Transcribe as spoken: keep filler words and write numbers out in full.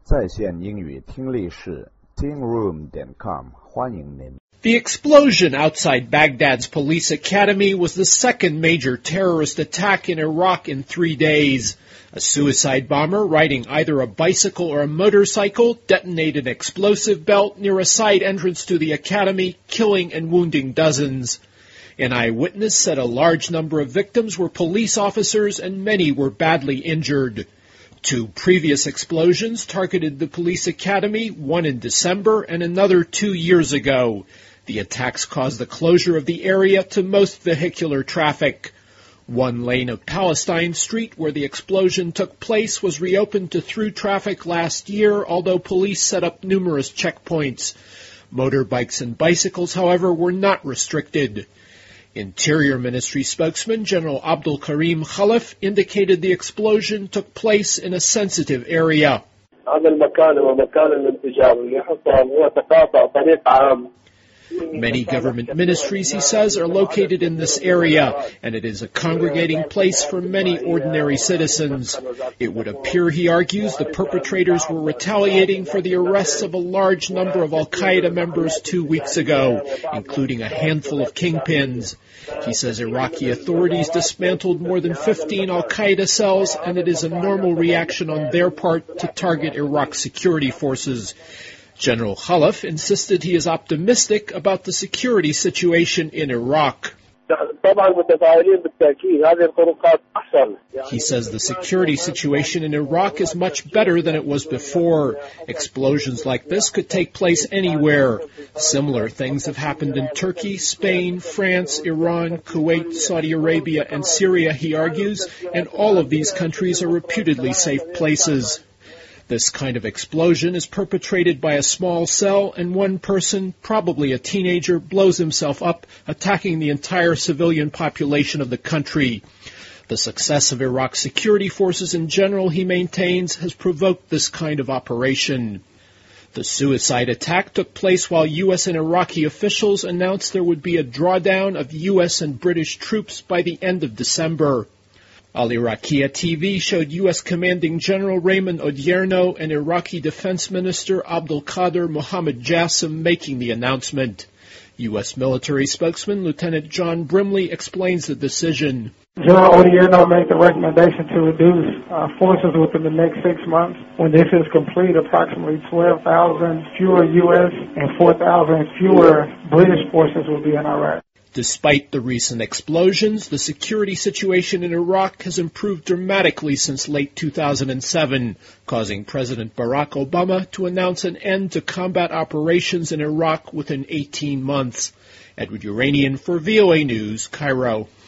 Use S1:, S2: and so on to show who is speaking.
S1: 在线英语听力室 tingroom dot com 欢迎您。
S2: The explosion outside Baghdad's police academy was the second major terrorist attack in Iraq in three days. A suicide bomber riding either a bicycle or a motorcycle detonated an explosive belt near a side entrance to the academy, killing and wounding dozens. An eyewitness said a large number of victims were police officers and many were badly injured. Two previous explosions targeted the police academy, one in December and another two years ago. The attacks caused the closure of the area to most vehicular traffic. One lane of Palestine Street where the explosion took place was reopened to through traffic last year, although police set up numerous checkpoints. Motorbikes and bicycles, however, were not restricted. Interior Ministry spokesman General Abdul Karim Khalaf indicated the explosion took place in a sensitive area. Many government ministries, he says, are located in this area, and it is a congregating place for many ordinary citizens. It would appear, he argues, the perpetrators were retaliating for the arrests of a large number of al-Qaeda members two weeks ago, including a handful of kingpins. He says Iraqi authorities dismantled more than fifteen al-Qaeda cells, and it is a normal reaction on their part to target Iraq's security forces. General Khalaf insisted he is optimistic about the security situation in Iraq. He says the security situation in Iraq is much better than it was before. Explosions like this could take place anywhere. Similar things have happened in Turkey, Spain, France, Iran, Kuwait, Saudi Arabia, and Syria, he argues, and all of these countries are reputedly safe places. This kind of explosion is perpetrated by a small cell, and one person, probably a teenager, blows himself up, attacking the entire civilian population of the country. The success of Iraq's security forces in general, he maintains, has provoked this kind of operation. The suicide attack took place while U S and Iraqi officials announced there would be a drawdown of U S and British troops by the end of December. Al-Iraqiyya T V showed U S Commanding General Raymond Odierno and Iraqi Defense Minister Abdul Qadir Mohammed Jassim making the announcement. U S military spokesman Lieutenant John Brimley explains the decision.
S3: General Odierno made the recommendation to reduce uh, forces within the next six months. When this is complete, approximately twelve thousand fewer U S and four thousand fewer British forces will be in Iraq.
S2: Despite the recent explosions, the security situation in Iraq has improved dramatically since late two thousand seven, causing President Barack Obama to announce an end to combat operations in Iraq within eighteen months. Edward Uranian for V O A News, Cairo.